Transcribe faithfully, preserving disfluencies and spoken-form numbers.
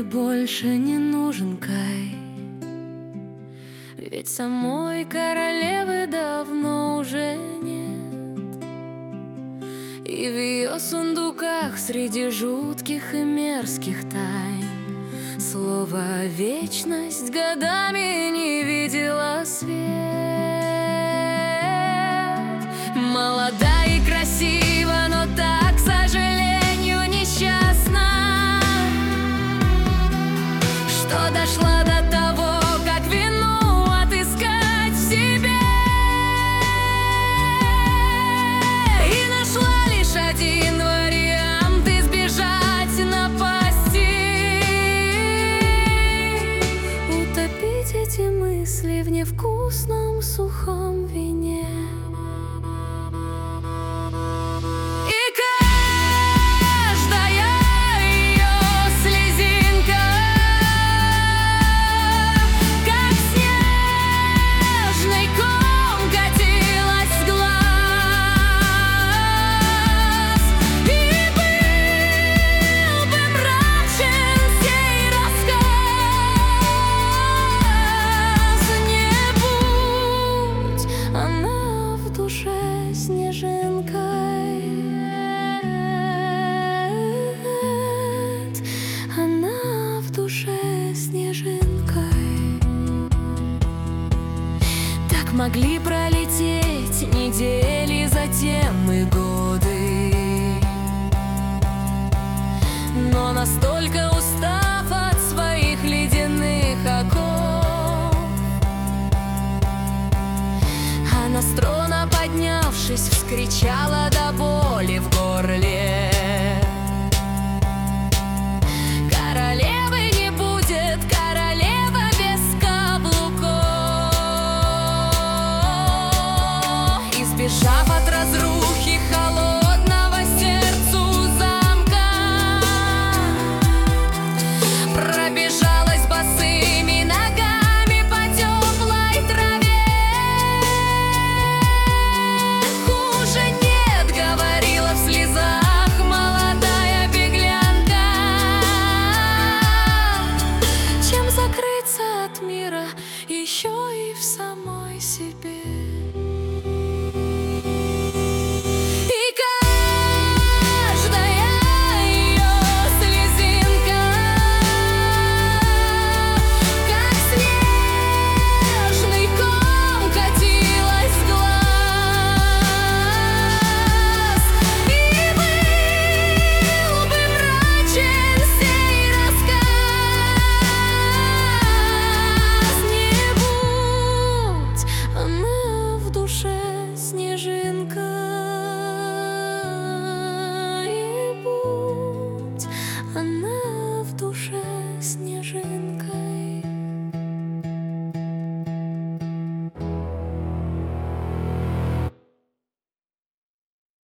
больше не нужен Кай, ведь самой королевы давно уже нет. И в ее сундуках среди жутких и мерзких тайн слово «вечность» годами не видела свет. Молода и красива, но так, к сожалению, несчастна, что дошла до того, как вину отыскать в себе. И нашла лишь один вариант избежать напасти: утопить эти мысли в невкусном сухом вине. Снежинкой, она в душе снежинкой. Так могли пролететь недели, затем и годы, но настолько устав от своих ледяных оков, она с трона, поднявшись, вскричала до боли в горле: королевы не будет, королева без каблуков. Избежав от разрухи холодного сердцу замка, пробежалась босыми ногами по теплой траве. От мира еще и в самой себе.